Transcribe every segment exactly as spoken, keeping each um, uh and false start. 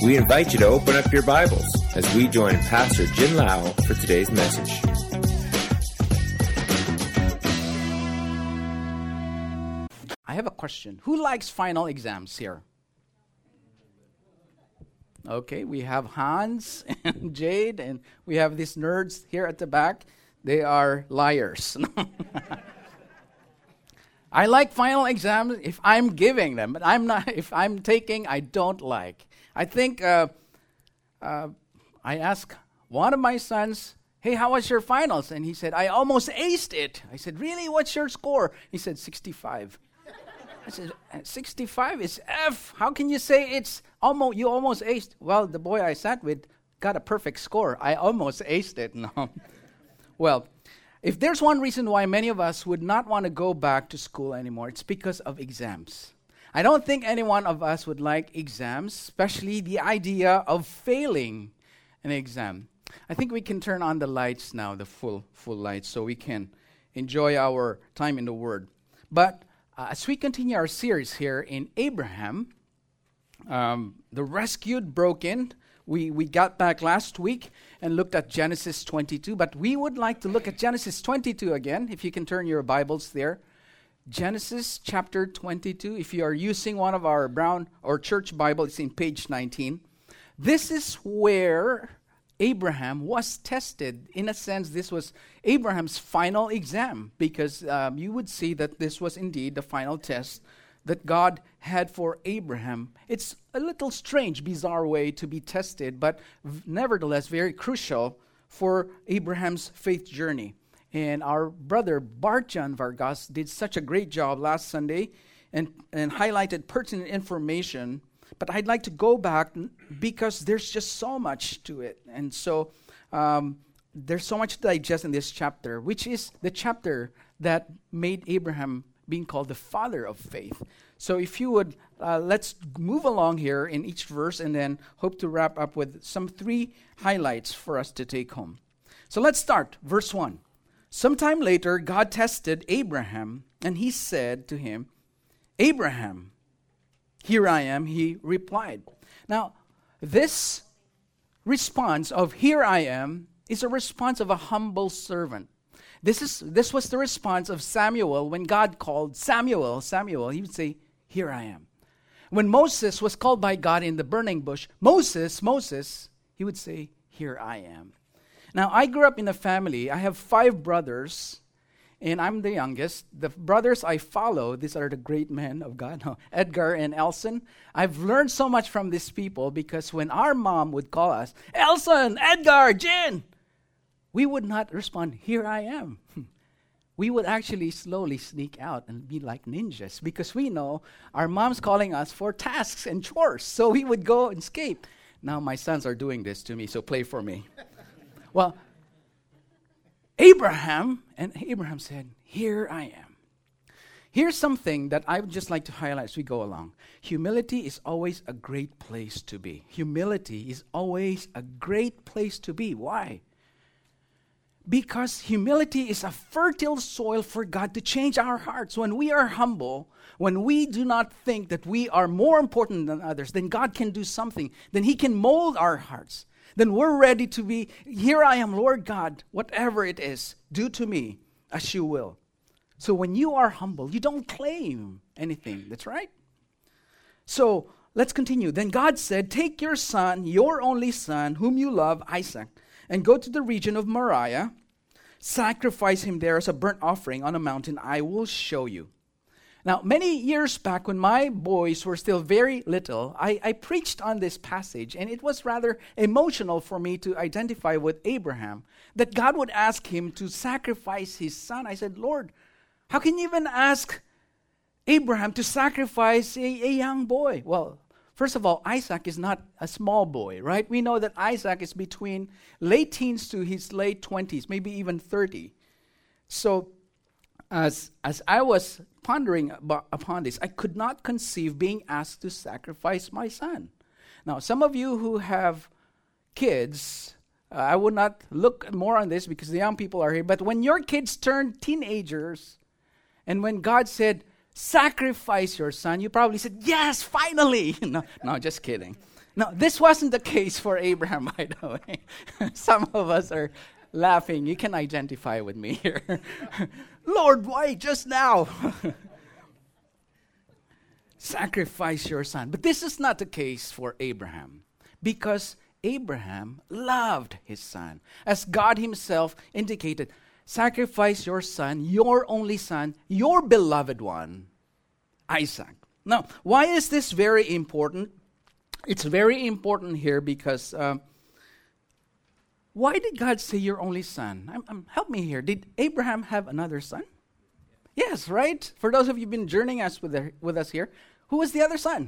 We invite you to open up your Bibles as we join Pastor Jin Lau for today's message. I have a question. Who likes final exams here? Okay, we have Hans and Jade, and we have these nerds here at the back. They are liars. I like final exams if I'm giving them, but I'm not. If I'm taking, I don't like. I think uh, uh, I asked one of my sons, "Hey, how was your finals?" And he said, "I almost aced it." I said, "Really? What's your score?" He said, sixty-five. I said, sixty-five is F. How can you say it's almost, you almost aced? Well, the boy I sat with got a perfect score. I almost aced it. No. Well, if there's one reason why many of us would not want to go back to school anymore, it's because of exams. I don't think any one of us would like exams, especially the idea of failing an exam. I think we can turn on the lights now, the full, full lights, so we can enjoy our time in the Word. But Uh, as we continue our series here in Abraham, um, the rescued, broken, we, we got back last week and looked at Genesis twenty-two, but we would like to look at Genesis twenty-two again, if you can turn your Bibles there. Genesis chapter twenty-two, if you are using one of our brown or church Bible, it's in page nineteen. This is where Abraham was tested. In a sense, this was Abraham's final exam, because um, you would see that this was indeed the final test that God had for Abraham. It's a little strange, bizarre way to be tested, but v- nevertheless very crucial for Abraham's faith journey. And our brother Bartjan Vargas did such a great job last Sunday and, and highlighted pertinent information. But I'd like to go back because there's just so much to it. And so um, there's so much to digest in this chapter, which is the chapter that made Abraham being called the father of faith. So if you would, uh, let's move along here in each verse and then hope to wrap up with some three highlights for us to take home. So let's start. Verse one. Sometime later, God tested Abraham, and he said to him, "Abraham, here I am," he replied. Now, this response of "here I am" is a response of a humble servant. This is this was the response of Samuel when God called Samuel, Samuel, he would say, "Here I am." When Moses was called by God in the burning bush, Moses, Moses, he would say, "Here I am." Now, I grew up in a family. I have five brothers, and I'm the youngest. The brothers I follow, these are the great men of God, Edgar and Elson. I've learned so much from these people because when our mom would call us, "Elson, Edgar, Jin," we would not respond, "Here I am." We would actually slowly sneak out and be like ninjas because we know our mom's calling us for tasks and chores. So we would go and escape. Now my sons are doing this to me, so play for me. Well, Abraham, and Abraham said, "Here I am." Here's something that I would just like to highlight as we go along. Humility is always a great place to be. Humility is always a great place to be. Why? Because humility is a fertile soil for God to change our hearts. When we are humble, when we do not think that we are more important than others, then God can do something. Then He can mold our hearts. Then we're ready to be, "Here I am, Lord God, whatever it is, do to me as you will." So when you are humble, you don't claim anything. That's right. So let's continue. Then God said, "Take your son, your only son, whom you love, Isaac, and go to the region of Moriah. Sacrifice him there as a burnt offering on a mountain I will show you." Now, many years back when my boys were still very little, I, I preached on this passage, and it was rather emotional for me to identify with Abraham, that God would ask him to sacrifice his son. I said, "Lord, how can you even ask Abraham to sacrifice a, a young boy?" Well, first of all, Isaac is not a small boy, right? We know that Isaac is between late teens to his late twenties, maybe even thirty. So, As as I was pondering about, upon this, I could not conceive being asked to sacrifice my son. Now, some of you who have kids, uh, I would not look more on this because the young people are here, but when your kids turn teenagers, and when God said, "Sacrifice your son," you probably said, "Yes, finally." no, no, just kidding. Now, this wasn't the case for Abraham, by the way. Some of us are laughing. You can identify with me here. Lord, why just now? Sacrifice your son. But this is not the case for Abraham, because Abraham loved his son. As God himself indicated, sacrifice your son, your only son, your beloved one, Isaac. Now, why is this very important? It's very important here because uh, why did God say your only son? I'm, I'm, help me here. Did Abraham have another son? Yes, right? For those of you who've been journeying us with, the, with us here, who was the other son?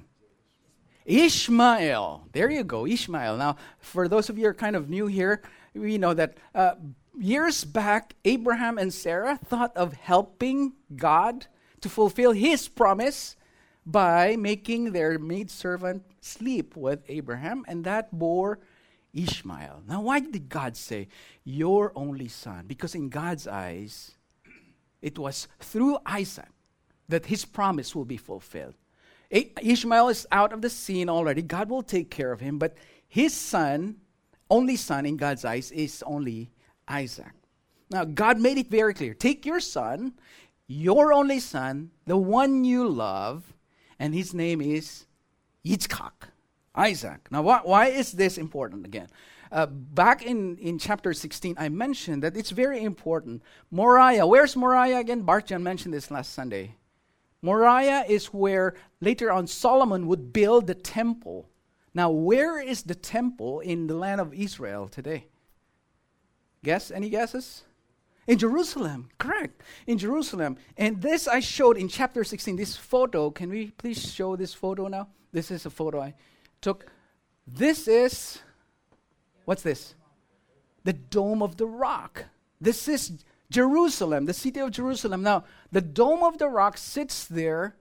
Ishmael. There you go, Ishmael. Now, for those of you who are kind of new here, we know that uh, years back, Abraham and Sarah thought of helping God to fulfill his promise by making their maidservant sleep with Abraham, and that bore Ishmael. Now, why did God say, your only son? Because in God's eyes, it was through Isaac that his promise will be fulfilled. A- Ishmael is out of the scene already. God will take care of him, but his son, only son in God's eyes, is only Isaac. Now, God made it very clear. Take your son, your only son, the one you love, and his name is Yitzchak, Isaac. Now, wh- why is this important again? Uh, back in, in chapter sixteen, I mentioned that it's very important. Moriah, where's Moriah again? Bartjan mentioned this last Sunday. Moriah is where later on Solomon would build the temple. Now, where is the temple in the land of Israel today? Guess? Any guesses? In Jerusalem, correct. In Jerusalem. And this I showed in chapter sixteen, this photo. Can we please show this photo now? This is a photo I took. This is, what's this? The Dome of the Rock. This is Jerusalem, the city of Jerusalem. Now, the Dome of the Rock sits there,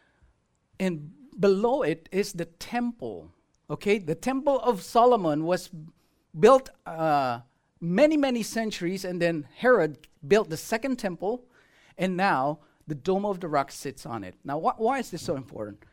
and below it is the temple. Okay? The Temple of Solomon was built uh, many, many centuries, and then Herod built the second temple, and now the Dome of the Rock sits on it. Now, wh- why is this so important?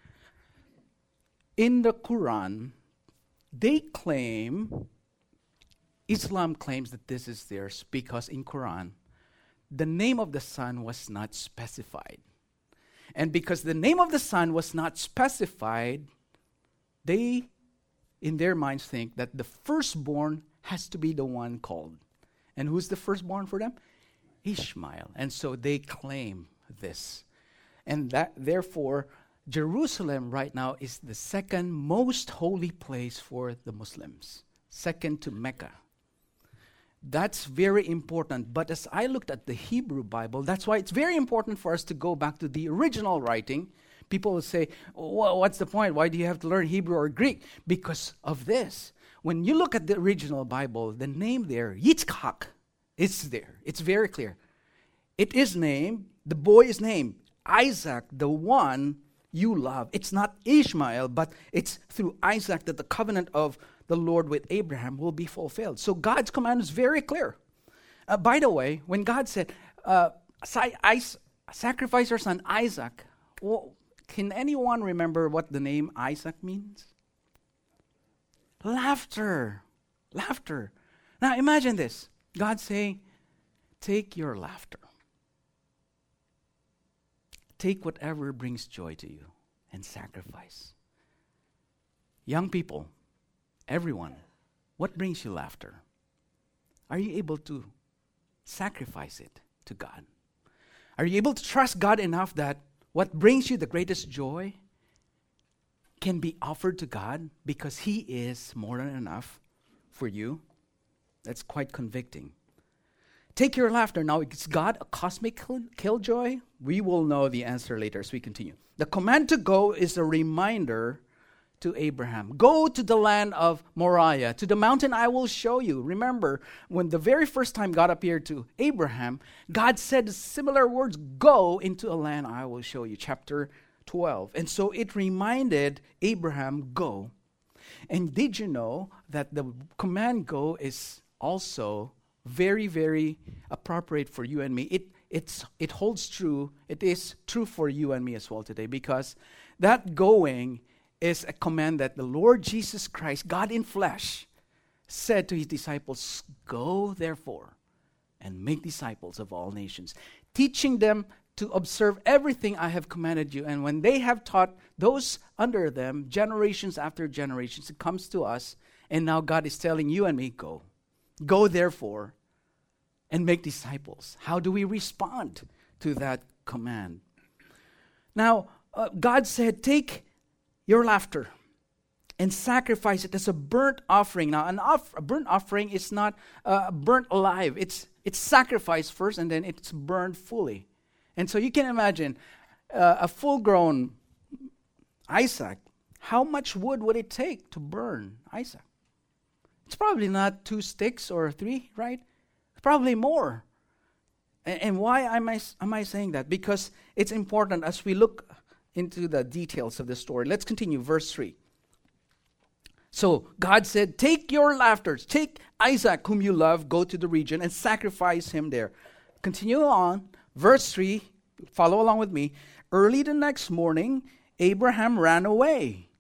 In the Quran, they claim, Islam claims that this is theirs because in Quran, the name of the son was not specified. And because the name of the son was not specified, they, in their minds, think that the firstborn has to be the one called. And who's the firstborn for them? Ishmael. And so they claim this. And that, therefore, Jerusalem right now is the second most holy place for the Muslims, second to Mecca. That's very important. But as I looked at the Hebrew Bible, that's why it's very important for us to go back to the original writing. People will say, well, what's the point? Why do you have to learn Hebrew or Greek? Because of this. When you look at the original Bible, the name there, Yitzchak, is there. It's very clear. It is named, the boy is named Isaac, the one you love. It's not Ishmael, but it's through Isaac that the covenant of the Lord with Abraham will be fulfilled. So God's command is very clear. Uh, by the way, when God said, uh, si- I- sacrifice your son Isaac, well, can anyone remember what the name Isaac means? Laughter. Laughter. Now imagine this. God saying, take your laughter. Take whatever brings joy to you and sacrifice. Young people, everyone, what brings you laughter? Are you able to sacrifice it to God? Are you able to trust God enough that what brings you the greatest joy can be offered to God because He is more than enough for you? That's quite convicting. Take your laughter. Now, is God a cosmic kill- killjoy? We will know the answer later as we continue. The command to go is a reminder to Abraham. Go to the land of Moriah, to the mountain I will show you. Remember, when the very first time God appeared to Abraham, God said similar words, go into a land I will show you, chapter twelve. And so it reminded Abraham, go. And did you know that the command go is also very, very appropriate for you and me? It it's it holds true. It is true for you and me as well today, because that going is a command that the Lord Jesus Christ, God in flesh, said to his disciples, "Go therefore and make disciples of all nations, teaching them to observe everything I have commanded you." And when they have taught those under them, generations after generations, it comes to us, and now God is telling you and me, go. Go therefore and make disciples. How do we respond to that command? Now, uh, God said, take your laughter and sacrifice it as a burnt offering. Now, an off- a burnt offering is not uh, burnt alive. It's it's sacrificed first, and then it's burned fully. And so you can imagine uh, a full-grown Isaac. How much wood would it take to burn Isaac? It's probably not two sticks or three, right? Probably more. And, and why am I am I saying that? Because it's important as we look into the details of the story. Let's continue, verse three. So God said, take your laughters, take Isaac whom you love, go to the region and sacrifice him there. Continue on, verse three, follow along with me. Early the next morning, Abraham ran away.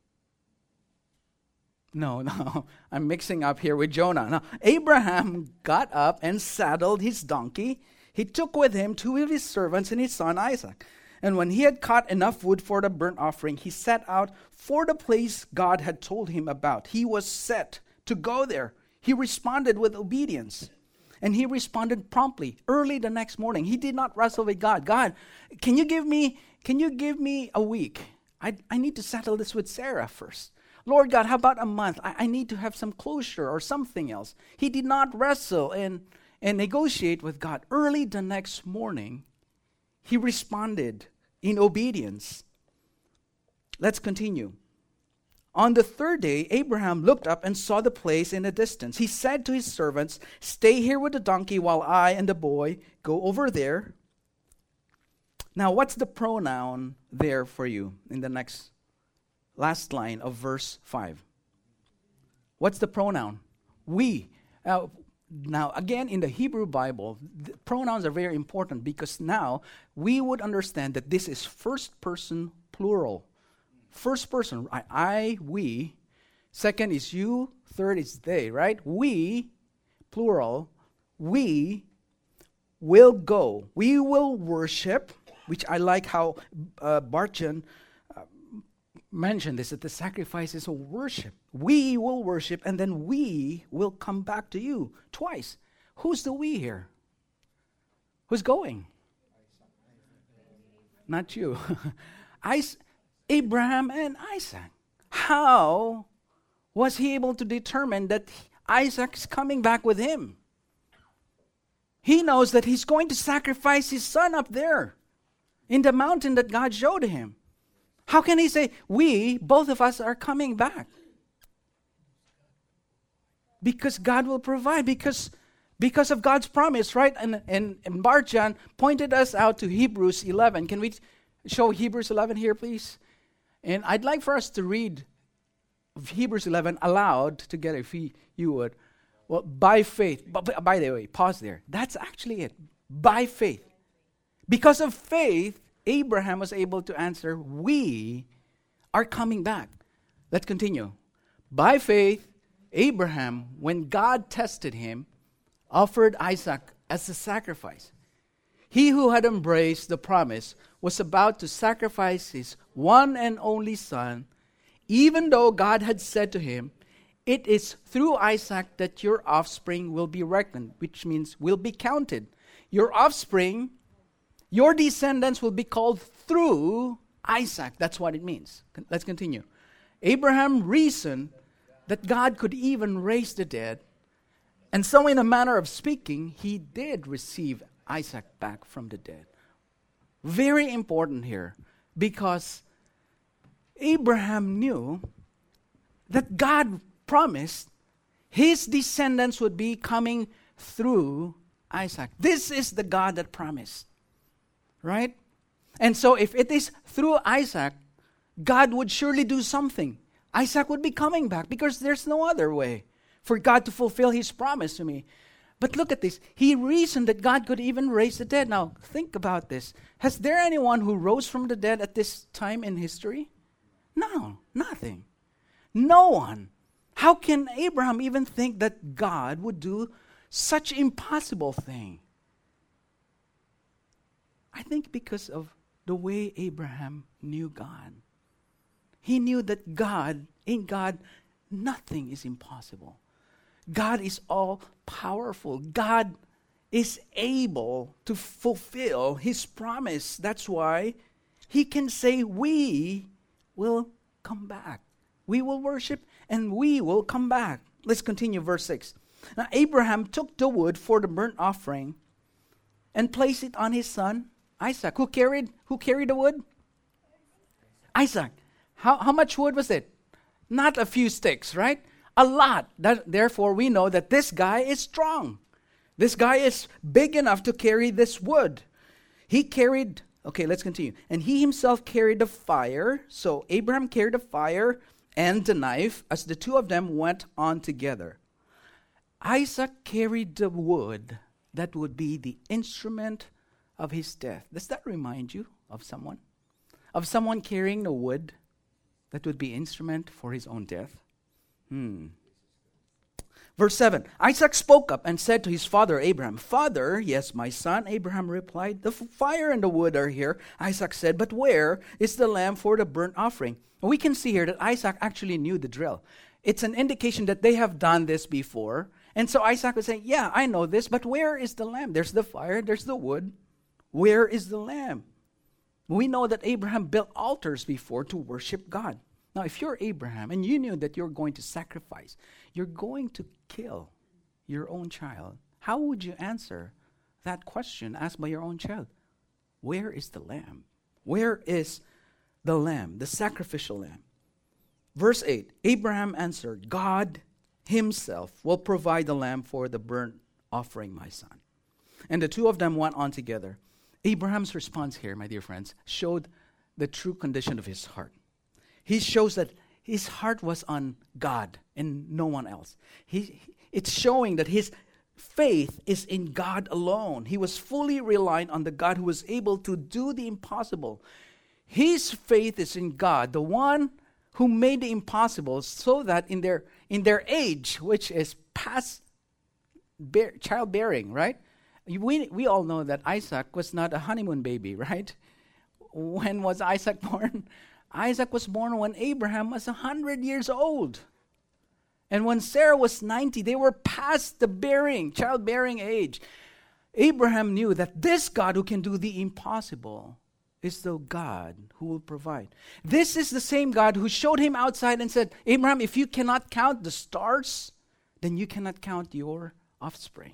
No, no, I'm mixing up here with Jonah. Now, Abraham got up and saddled his donkey. He took with him two of his servants and his son Isaac. And when he had cut enough wood for the burnt offering, he set out for the place God had told him about. He was set to go there. He responded with obedience. And he responded promptly, early the next morning. He did not wrestle with God. God, can you give me, can you give me a week? I, I need to settle this with Sarah first. Lord God, how about a month? I, I need to have some closure or something else. He did not wrestle and, and negotiate with God. Early the next morning, he responded in obedience. Let's continue. On the third day, Abraham looked up and saw the place in the distance. He said to his servants, stay here with the donkey while I and the boy go over there. Now, what's the pronoun there for you in the next last line of verse five? What's the pronoun? We. Uh, now, again, in the Hebrew Bible, the pronouns are very important because now we would understand that this is first person plural. First person, I, I, we. Second is you. Third is they, right? We, plural, we will go. We will worship, which I like how uh, Bartjan uh, mentioned this, that the sacrifice is a worship. We will worship, and then we will come back to you twice. Who's the we here? Who's going? Not you. I. Abraham and Isaac. How was he able to determine that Isaac's coming back with him? He knows that he's going to sacrifice his son up there in the mountain that God showed him. How can he say, we, both of us, are coming back? Because God will provide, because, because of God's promise, right? And, and, and Bartjan pointed us out to Hebrews eleven. Can we show Hebrews eleven here, please? And I'd like for us to read Hebrews eleven aloud together, if you, you would. Well, by faith. But by the way, pause there. That's actually it. By faith. Because of faith, Abraham was able to answer, we are coming back. Let's continue. By faith, Abraham, when God tested him, offered Isaac as a sacrifice. He who had embraced the promise was about to sacrifice his one and only son, even though God had said to him, it is through Isaac that your offspring will be reckoned, which means will be counted. Your offspring, your descendants will be called through Isaac. That's what it means. Let's continue. Abraham reasoned that God could even raise the dead, and so in a manner of speaking, he did receive Isaac back from the dead. Very important here, because Abraham knew that God promised his descendants would be coming through Isaac. This is the God that promised, right? And so if it is through Isaac, God would surely do something. Isaac would be coming back because there's no other way for God to fulfill his promise to me. But look at this. He reasoned that God could even raise the dead. Now, think about this. Has there anyone who rose from the dead at this time in history? No, Nothing. No one. How can Abraham even think that God would do such impossible thing? I think because of the way Abraham knew God. He knew that God, in God, nothing is impossible. God is all powerful. God is able to fulfill His promise. That's why He can say, we will come back. We will worship and we will come back. Let's continue verse six. Now Abraham took the wood for the burnt offering and placed it on his son Isaac. Who carried who carried the wood? Isaac. How how much wood was it? Not a few sticks, right? A lot. That, therefore, we know that this guy is strong. This guy is big enough to carry this wood. He carried, okay, let's continue. And he himself carried the fire. So Abraham carried the fire and the knife as the two of them went on together. Isaac carried the wood that would be the instrument of his death. Does that remind you of someone? Of someone carrying the wood that would be instrument for his own death? Hmm. Verse seven, Isaac spoke up and said to his father Abraham, Father, yes, my son. Abraham replied, the f- fire and the wood are here. Isaac said, but where is the lamb for the burnt offering? We can see here that Isaac actually knew the drill. It's an indication that they have done this before. And so Isaac would say, yeah, I know this, but where is the lamb? There's the fire, there's the wood. Where is the lamb? We know that Abraham built altars before to worship God. Now, if you're Abraham and you knew that you're going to sacrifice, you're going to kill your own child, how would you answer that question asked by your own child? Where is the lamb? Where is the lamb, the sacrificial lamb? Verse eight, Abraham answered, God Himself will provide the lamb for the burnt offering, my son. And the two of them went on together. Abraham's response here, my dear friends, showed the true condition of his heart. He shows that his heart was on God and no one else. He, it's showing that his faith is in God alone. He was fully reliant on the God who was able to do the impossible. His faith is in God, the one who made the impossible, so that in their in their age, which is past bear, childbearing, right? We we all know that Isaac was not a honeymoon baby, right? When was Isaac born? Isaac was born when Abraham was one hundred years old. And when Sarah was ninety, they were past the bearing, childbearing age. Abraham knew that this God who can do the impossible is the God who will provide. This is the same God who showed him outside and said, Abraham, if you cannot count the stars, then you cannot count your offspring.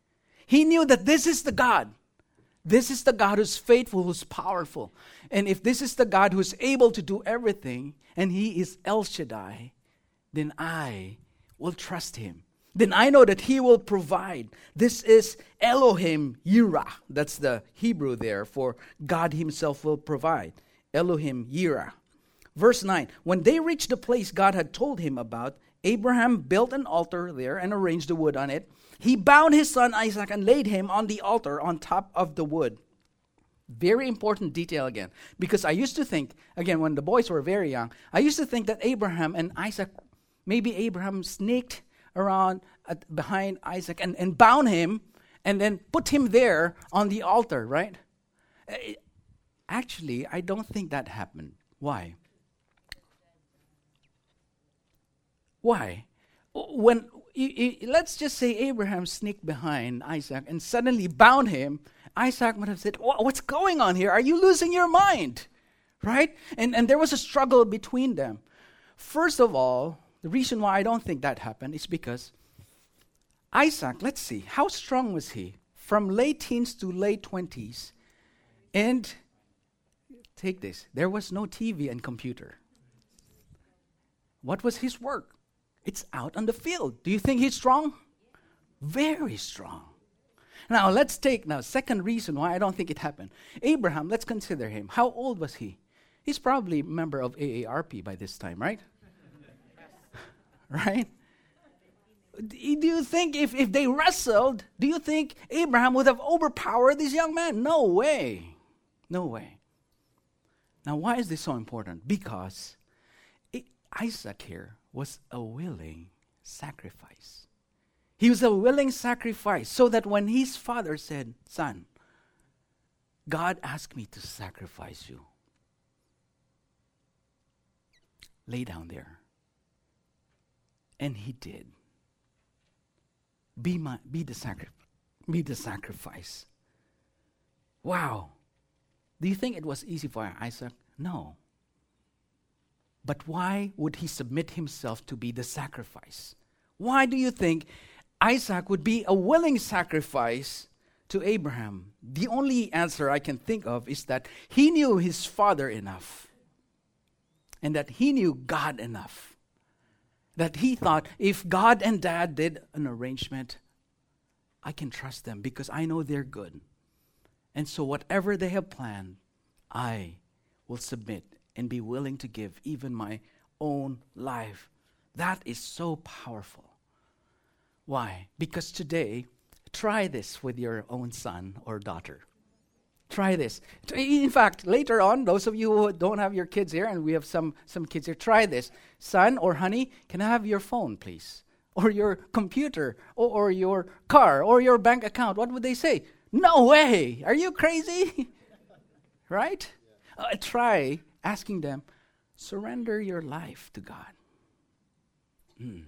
He knew that this is the God. This is the God who's faithful, who's powerful. And if this is the God who's able to do everything, and He is El Shaddai, then I will trust Him. Then I know that He will provide. This is Elohim Yireh. That's the Hebrew there for God Himself will provide. Elohim Yireh. Verse nine, when they reached the place God had told him about, Abraham built an altar there and arranged the wood on it. He bound his son Isaac and laid him on the altar on top of the wood. Very important detail again. Because I used to think, again, when the boys were very young, I used to think that Abraham and Isaac, maybe Abraham sneaked around at, behind Isaac and, and bound him and then put him there on the altar, right? Actually, I don't think that happened. Why? Why? When you, you, let's just say Abraham sneaked behind Isaac and suddenly bound him, Isaac would have said, what's going on here? Are you losing your mind? Right? And, and there was a struggle between them. First of all, the reason why I don't think that happened is because Isaac, let's see, how strong was he? From late teens to late twenties. And take this, there was no T V and computer. What was his work? It's out on the field. Do you think he's strong? Very strong. Now, let's take now second reason why I don't think it happened. Abraham, let's consider him. How old was he? He's probably a member of A A R P by this time, right? Right? Do you think if, if they wrestled, do you think Abraham would have overpowered this young man? No way. No way. Now, why is this so important? Because it, Isaac here was a willing sacrifice. He was a willing sacrifice so that when his father said, "Son, God asked me to sacrifice you. Lay down there." And he did. Be my, be the sacri- be the sacrifice. Wow. Do you think it was easy for Isaac? No. But why would he submit himself to be the sacrifice? Why do you think Isaac would be a willing sacrifice to Abraham? The only answer I can think of is that he knew his father enough, and that he knew God enough, that he thought, if God and Dad did an arrangement, I can trust them because I know they're good. And so whatever they have planned, I will submit and be willing to give even my own life. That is so powerful. Why? Because today, try this with your own son or daughter. Try this. In fact, later on, those of you who don't have your kids here, and we have some, some kids here, try this. Son or honey, can I have your phone, please? Or your computer, or, or your car, or your bank account. What would they say? No way! Are you crazy? Right? Yeah. Uh, try asking them, surrender your life to God. Mm.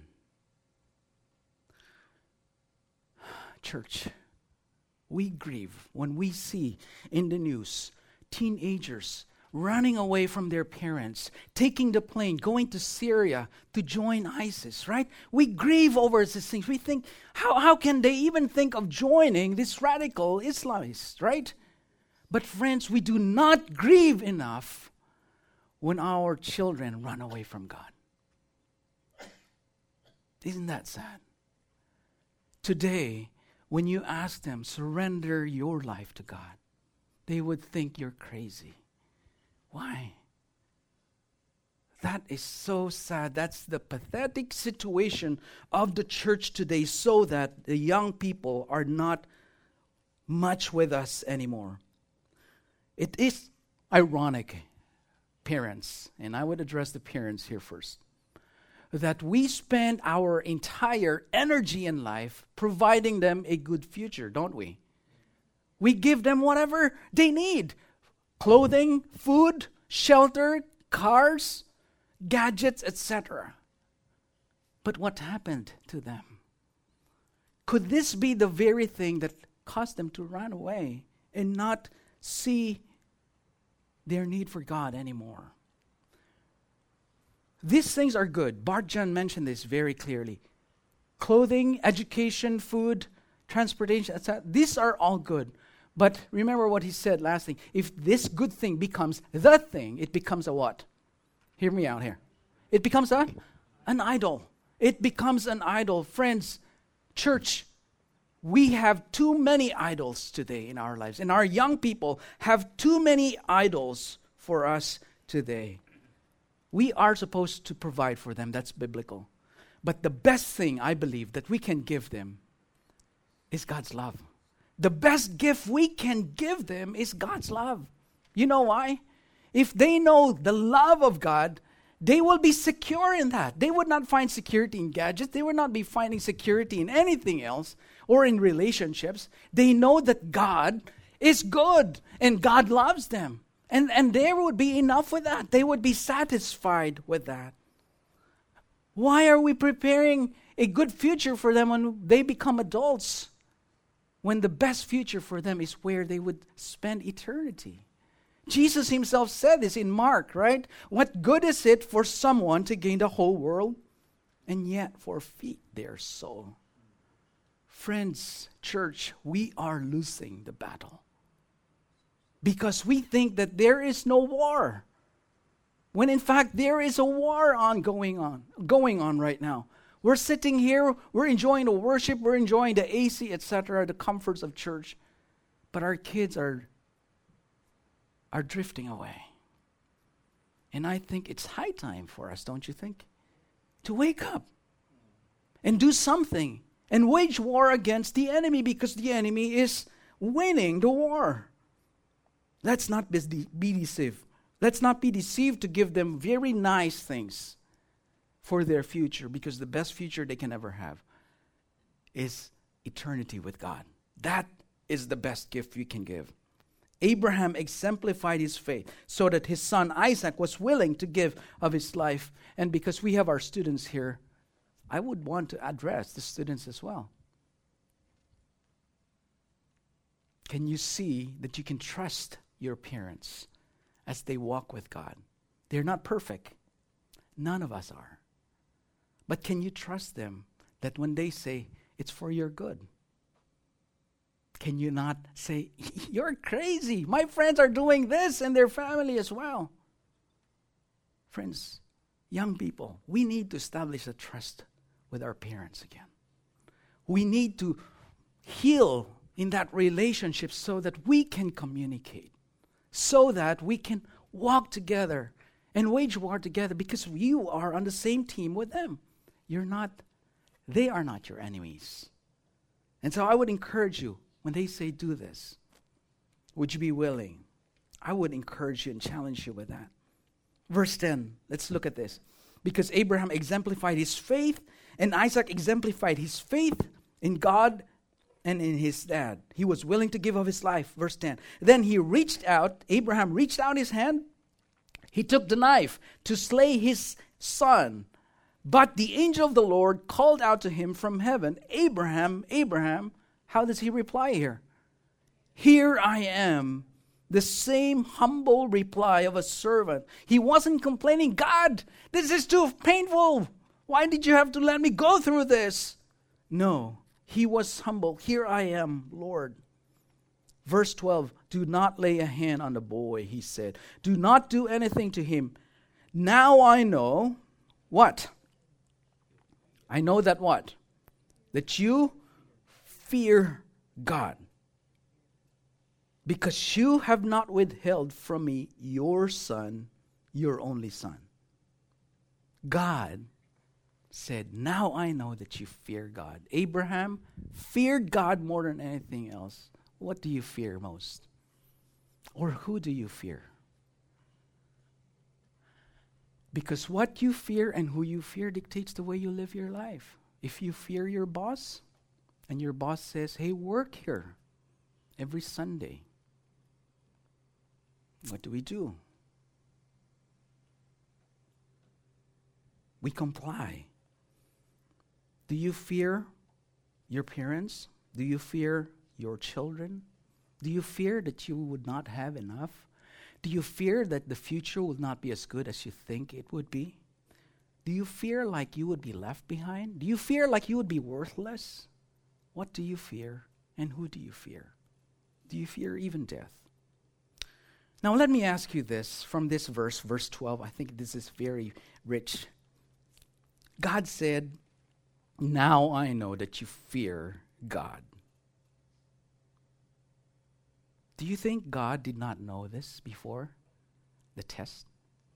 Church, we grieve when we see in the news teenagers running away from their parents, taking the plane, going to Syria to join ISIS, right? We grieve over these things. We think, how, how can they even think of joining this radical Islamists, right? But friends, we do not grieve enough when our children run away from God. Isn't that sad? Today, when you ask them, surrender your life to God, they would think you're crazy. Why? That is so sad. That's the pathetic situation of the church today, so that the young people are not much with us anymore. It is ironic, parents, and I would address the parents here first, that we spend our entire energy in life providing them a good future, don't we? We give them whatever they need. Clothing, food, shelter, cars, gadgets, et cetera. But what happened to them? Could this be the very thing that caused them to run away and not see their need for God anymore? These things are good. Bart John mentioned this very clearly. Clothing, education, food, transportation, et cetera. These are all good. But remember what he said last thing. If this good thing becomes the thing, it becomes a what? Hear me out here. It becomes a, an idol. It becomes an idol. Friends, church, we have too many idols today in our lives. And our young people have too many idols for us today. We are supposed to provide for them. That's biblical. But the best thing, I believe, that we can give them is God's love. The best gift we can give them is God's love. You know why? If they know the love of God, they will be secure in that. They would not find security in gadgets. They would not be finding security in anything else or in relationships. They know that God is good and God loves them. And, and there would be enough with that. They would be satisfied with that. Why are we preparing a good future for them when they become adults, when the best future for them is where they would spend eternity? Jesus himself said this in Mark, right? What good is it for someone to gain the whole world and yet forfeit their soul? Friends, church, we are losing the battle because we think that there is no war, when in fact there is a war on going on, going on right now. We're sitting here, we're enjoying the worship, we're enjoying the A C, et cetera, the comforts of church, but our kids are are drifting away. And I think it's high time for us, don't you think, to wake up and do something and wage war against the enemy, because the enemy is winning the war. Let's not be, be deceived. Let's not be deceived to give them very nice things for their future, because the best future they can ever have is eternity with God. That is the best gift we can give. Abraham exemplified his faith so that his son Isaac was willing to give of his life. And because we have our students here, I would want to address the students as well. Can you see that you can trust your parents as they walk with God? They're not perfect. None of us are. But can you trust them that when they say, it's for your good? Can you not say, you're crazy. My friends are doing this and their family as well. Friends, young people, we need to establish a trust with our parents again. We need to heal in that relationship so that we can communicate, so that we can walk together and wage war together, because you are on the same team with them. You're not, they are not your enemies. And so I would encourage you, when they say do this, would you be willing? I would encourage you and challenge you with that. Verse ten, let's look at this. Because Abraham exemplified his faith, and Isaac exemplified his faith in God and in his dad. He was willing to give of his life. Verse ten. Then he reached out, Abraham reached out his hand. He took the knife to slay his son. But the angel of the Lord called out to him from heaven, Abraham, Abraham. How does he reply here? Here I am. The same humble reply of a servant. He wasn't complaining, God, this is too painful. Why did you have to let me go through this? No, he was humble. Here I am, Lord. Verse twelve, do not lay a hand on the boy, he said. Do not do anything to him. Now I know what? I know that what? That you fear God. Because you have not withheld from me your son, your only son. God said, now I know that you fear God. Abraham feared God more than anything else. What do you fear most? Or who do you fear? Because what you fear and who you fear dictates the way you live your life. If you fear your boss, and your boss says, hey, work here every Sunday, what do we do? We comply. Do you fear your parents? Do you fear your children? Do you fear that you would not have enough? Do you fear that the future will not be as good as you think it would be? Do you fear like you would be left behind? Do you fear like you would be worthless? What do you fear, and who do you fear? Do you fear even death? Now let me ask you this from this verse, verse twelve. I think this is very rich. God said, now I know that you fear God. Do you think God did not know this before the test?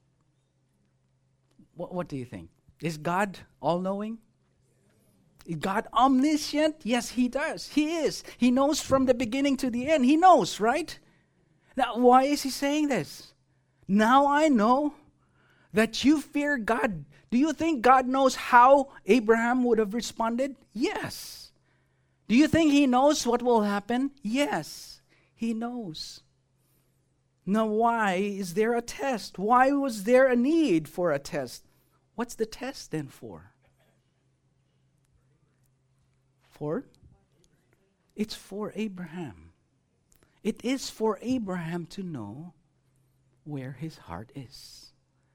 What, what do you think? Is God all-knowing? Is God omniscient? Yes, he does. He is. He knows from the beginning to the end. He knows, right? Now, why is he saying this? Now I know that you fear God. Do you think God knows how Abraham would have responded? Yes. Do you think he knows what will happen? Yes, he knows. Now, why is there a test? Why was there a need for a test? What's the test then for? For? It's for Abraham. It is for Abraham to know where his heart is.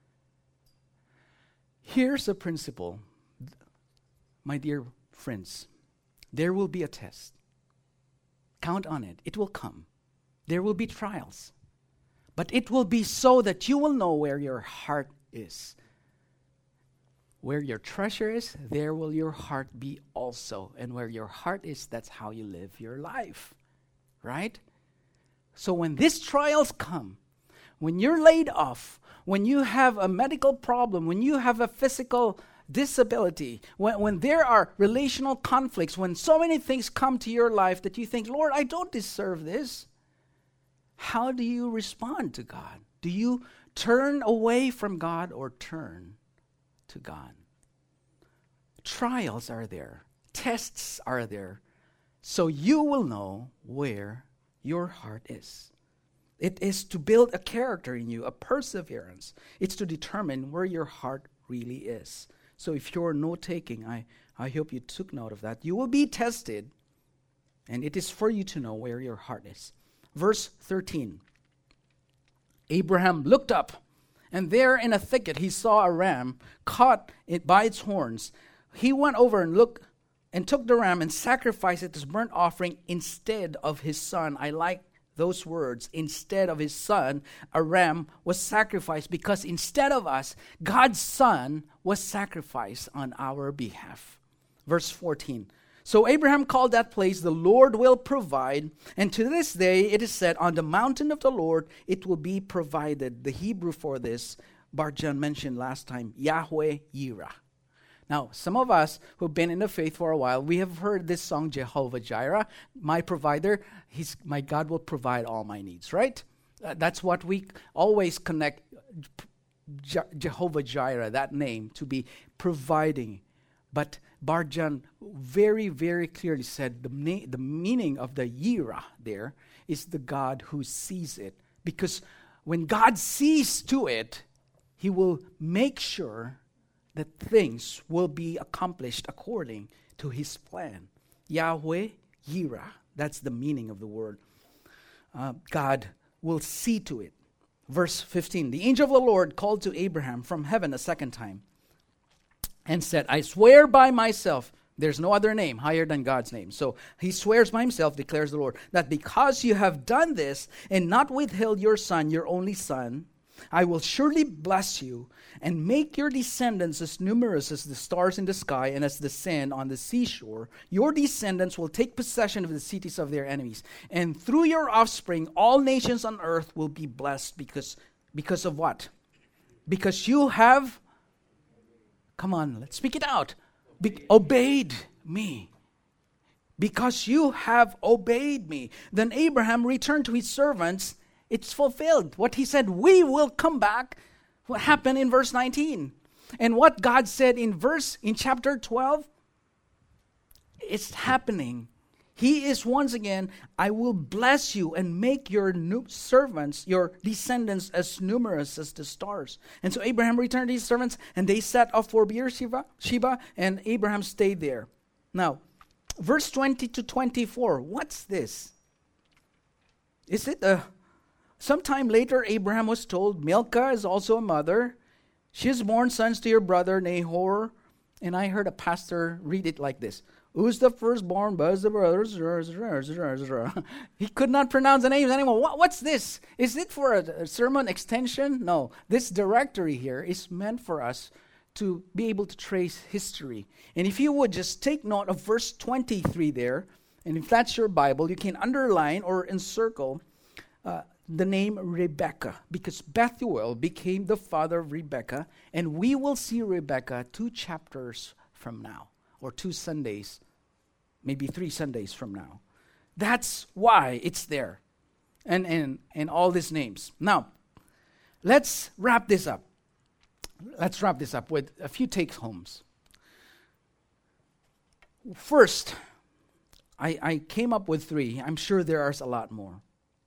Here's a principle, my dear friends. There will be a test. Count on it. It will come. There will be trials. But it will be so that you will know where your heart is. Where your treasure is, there will your heart be also. And where your heart is, that's how you live your life. Right? So when these trials come, when you're laid off, when you have a medical problem, when you have a physical disability, when, when there are relational conflicts, when so many things come to your life that you think, Lord, I don't deserve this. How do you respond to God? Do you turn away from God or turn to God? trials are there, tests are there, so you will know where your heart is. It is to build a character in you, a perseverance. It's to determine where your heart really is. So if you're note-taking, I, I hope you took note of that. You will be tested, and it is for you to know where your heart is. Verse thirteen. Abraham looked up, and there in a thicket he saw a ram caught it by its horns. He went over and looked and took the ram and sacrificed it as burnt offering instead of his son. I like those words. Instead of his son, a ram was sacrificed, because instead of us, God's son was sacrificed on our behalf. Verse fourteen. So Abraham called that place, the Lord will provide. And to this day it is said, on the mountain of the Lord it will be provided. The Hebrew for this, Barjan mentioned last time, Yahweh Yireh. Now, some of us who've been in the faith for a while, we have heard this song, Jehovah Jireh, my provider. He's, my God will provide all my needs, right? Uh, that's what we always connect Je- Jehovah Jireh, that name, to be providing. But Barjan very, very clearly said the, na- the meaning of the Yireh there is the God who sees it. Because when God sees to it, he will make sure that things will be accomplished according to his plan. Yahweh Yireh, that's the meaning of the word. Uh, God will see to it. Verse fifteen, the angel of the Lord called to Abraham from heaven a second time and said, I swear by myself, there's no other name higher than God's name. So he swears by himself, declares the Lord, that because you have done this and not withheld your son, your only son, I will surely bless you and make your descendants as numerous as the stars in the sky and as the sand on the seashore. Your descendants will take possession of the cities of their enemies. And through your offspring, all nations on earth will be blessed because, because of what? Because you have, come on, let's speak it out, Be- obeyed me. Because you have obeyed me. Then Abraham returned to his servants. It's fulfilled. What he said, we will come back. What happened in verse nineteen. And what God said in verse, in chapter twelve, it's happening. He is once again, I will bless you and make your new servants, your descendants as numerous as the stars. And so Abraham returned to his servants and they set off for Beersheba, Sheba, and Abraham stayed there. Now, verse twenty to twenty-four, what's this? Is it a... Sometime later, Abraham was told, Milcah is also a mother. She has borne sons to your brother Nahor. And I heard a pastor read it like this. Who's the firstborn? Buzz the brothers. He could not pronounce the names anymore. What, what's this? Is it for a, a sermon extension? No. This directory here is meant for us to be able to trace history. And if you would just take note of verse twenty-three there, and if that's your Bible, you can underline or encircle uh, the name Rebekah, because Bethuel became the father of Rebekah, and we will see Rebekah two chapters from now, or two Sundays, maybe three Sundays from now. That's why it's there, and and and all these names. Now, let's wrap this up. Let's wrap this up with a few take-homes. First, I, I came up with three. I'm sure there are a lot more.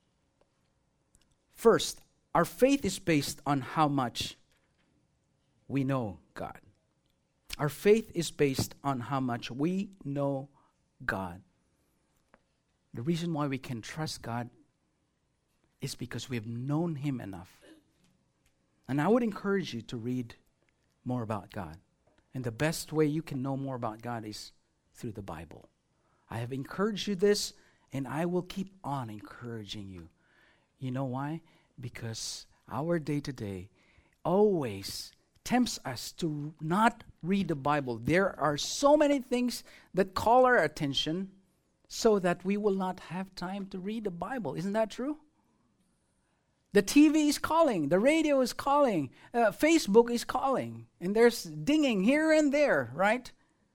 First, our faith is based on how much we know God. Our faith is based on how much we know God. The reason why we can trust God is because we have known Him enough. And I would encourage you to read more about God. And the best way you can know more about God is through the Bible. I have encouraged you this, and I will keep on encouraging you. You know why? Because our day-to-day always tempts us to not read the Bible. There are so many things that call our attention so that we will not have time to read the Bible. Isn't that true? The T V is calling, the radio is calling, uh, Facebook is calling, and there's dinging here and there, right?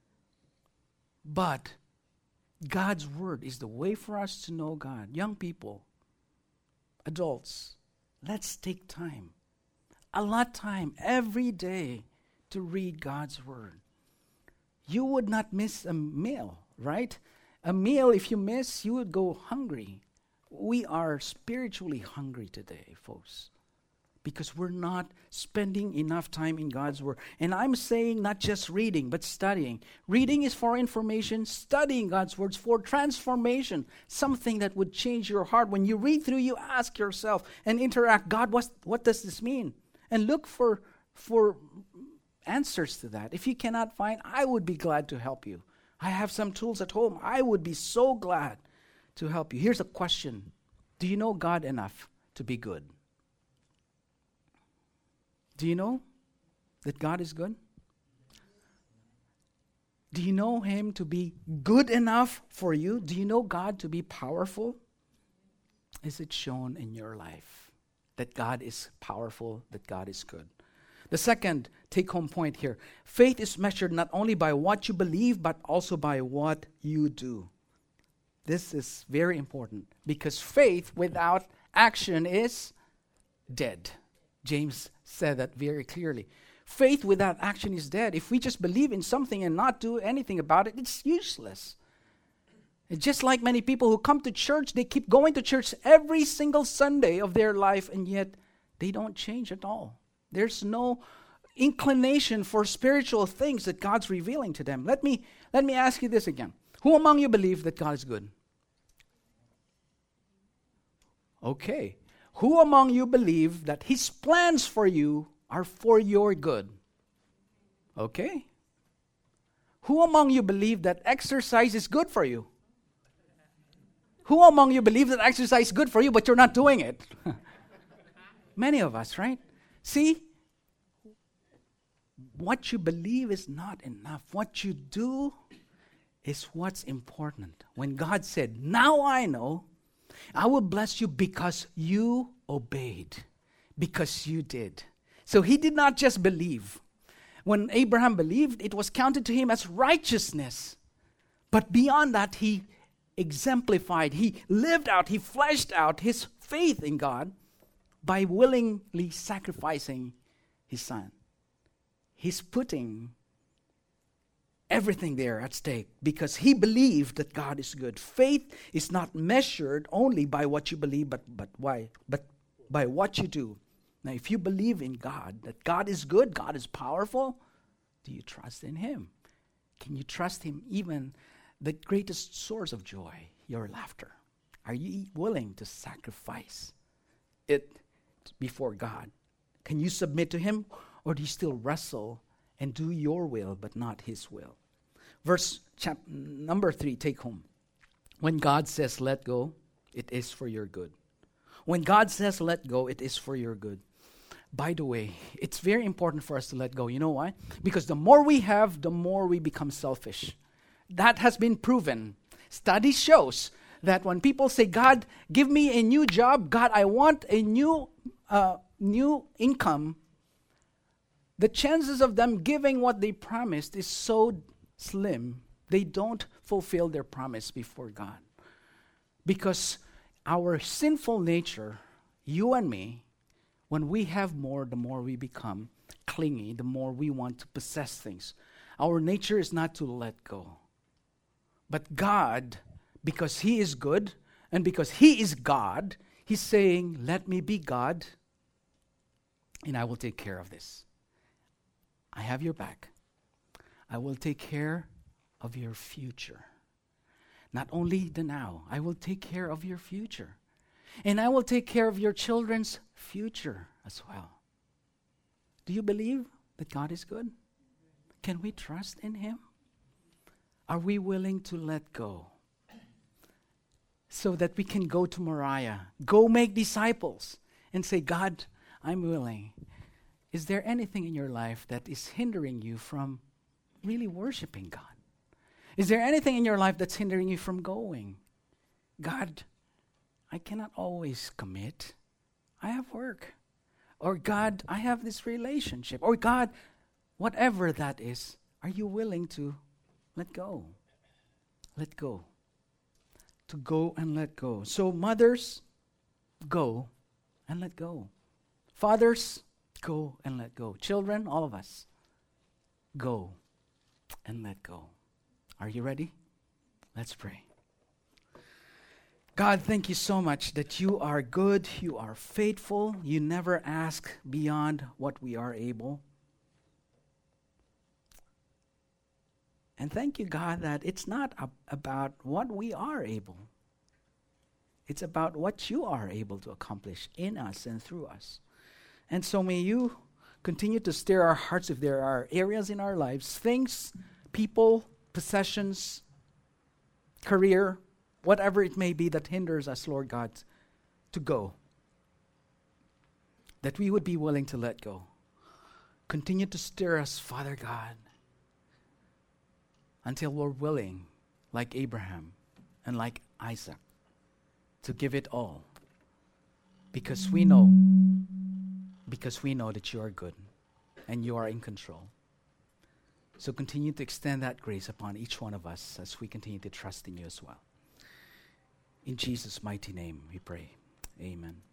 But God's Word is the way for us to know God. Young people, adults, let's take time, a lot of time every day to read God's Word. you would not miss a meal, right? A meal, if you miss, you would go hungry. We are spiritually hungry today, folks, because we're not spending enough time in God's Word. And I'm saying not just reading, but studying. Reading is for information. Studying God's Word is for transformation, something that would change your heart. When you read through, you ask yourself and interact, God, what, what does this mean? And look for, for answers to that. If you cannot find, I would be glad to help you. I have some tools at home. I would be so glad to help you. Here's a question. Do you know God enough to be good? Do you know that God is good? Do you know Him to be good enough for you? Do you know God to be powerful? Is it shown in your life that God is powerful, that God is good? The second take-home point here, faith is measured not only by what you believe, but also by what you do. This is very important because faith without action is dead. James said that very clearly. Faith without action is dead. If we just believe in something and not do anything about it, it's useless. It's just like many people who come to church, they keep going to church every single Sunday of their life, and yet they don't change at all. There's no inclination for spiritual things that God's revealing to them. Let me, let me ask you this again. Who among you believe that God is good? Okay. Who among you believe that His plans for you are for your good? Okay. Who among you believe that exercise is good for you? Who among you believe that exercise is good for you, but you're not doing it? Many of us, right? See, what you believe is not enough. What you do is what's important. When God said, now I know, I will bless you because you obeyed, because you did. So He did not just believe. When Abraham believed, it was counted to him as righteousness. But beyond that, he exemplified, he lived out, he fleshed out his faith in God by willingly sacrificing his son. He's putting everything there at stake because he believed that God is good. Faith is not measured only by what you believe, but but why? But by what you do. Now, if you believe in God, that God is good, God is powerful, do you trust in Him? Can you trust Him even the greatest source of joy, your laughter? Are you willing to sacrifice it before God? Can you submit to Him, or do you still wrestle and do your will but not His will? Verse chap- number three, take home. When God says let go, it is for your good. When God says let go, it is for your good. By the way, it's very important for us to let go. You know why? Because the more we have, the more we become selfish. That has been proven. Study shows that when people say, God, give me a new job, God, I want a new, uh, new income, the chances of them giving what they promised is so slim, they don't fulfill their promise before God. Because our sinful nature, you and me, when we have more, the more we become clingy, the more we want to possess things. Our nature is not to let go. But God, because He is good, and because He is God, He's saying, let me be God, and I will take care of this. I have your back. I will take care of your future. Not only the now, I will take care of your future. And I will take care of your children's future as well. Do you believe that God is good? Can we trust in Him? Are we willing to let go so that we can go to Moriah, go make disciples, and say, God, I'm willing. Is there anything in your life that is hindering you from really worshiping God? Is there anything in your life that's hindering you from going? God, I cannot always commit. I have work. Or God, I have this relationship. Or God, whatever that is, are you willing to let go? Let go. To go and let go. So mothers, go and let go. Fathers, go and let go. Children, all of us, go and let go. Are you ready? Let's pray. God, thank you so much that you are good, you are faithful, you never ask beyond what we are able. And thank you, God, that it's not ab- about what we are able. It's about what you are able to accomplish in us and through us. And so may you continue to stir our hearts if there are areas in our lives, things, people, possessions, career, whatever it may be that hinders us, Lord God, to go. That we would be willing to let go. Continue to stir us, Father God, until we're willing, like Abraham and like Isaac, to give it all. Because we know, because we know that you are good and you are in control. So continue to extend that grace upon each one of us as we continue to trust in you as well. In Jesus' mighty name we pray. Amen.